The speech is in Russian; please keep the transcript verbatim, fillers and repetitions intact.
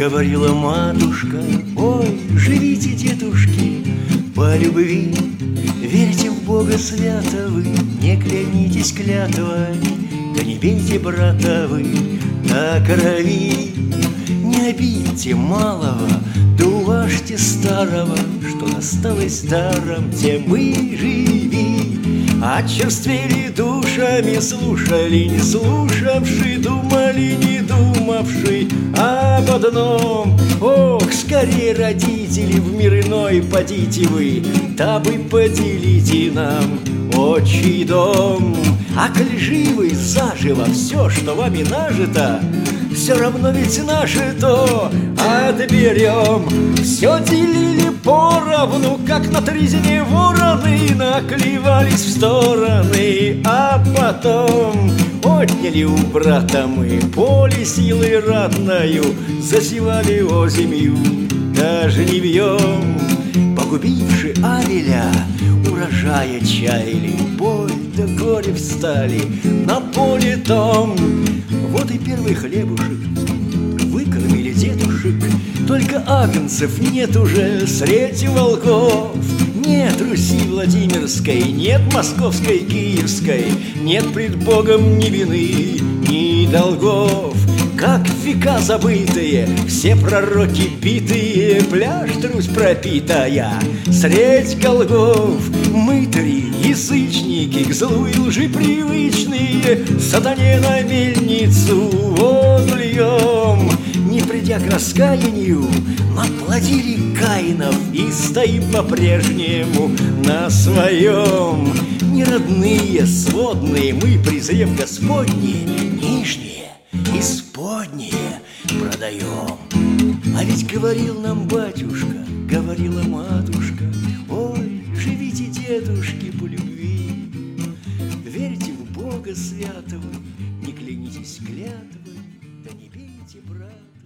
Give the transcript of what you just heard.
говорила матушка: ой, живите, дедушки, по любви. Верьте в Бога свято вы, не клянитесь клятвой, да не бейте брата вы до крови. Не обидьте малого, да уважьте старого, что досталось даром, тем вы живи. Очерствели душами, слушали, не слушавши, думали, не думавши об одном: ох, скорее, родители, в мир иной подите вы, дабы поделите нам отчий дом. А коль живы заживо все, что вами нажито, все равно ведь наше то отберем. Все делили поровну, как на тризне вороны, наклевались в стороны, а потом отняли у брата мы поле силой ратною, засевали озимью да жнивьем. Погубивши Авеля, урожая чаяли, боль да горе встали на поле том. Вот и первый хлебушек выкормили дедушек, только агнцев нет уже средь волков. Нет Руси Владимирской, нет Московской, Киевской, нет пред Богом ни вины, ни долгов. Как века забытые, все пророки битые, пляж Русь пропитая средь колгов. Мытари, язычники, к злу и лжи привычные, сатане на мельницу возльем. Не придя к раскаянию, наплодили Каинов и стоим по-прежнему на своем. Не родные, сводные, мы, презрев Господни, нижние, исподние продаем. А ведь говорил нам батюшка, говорила матушка: ой, живите, дедушки, по любви. Верьте в Бога святого, не клянитесь клятвой, да не бейте брата.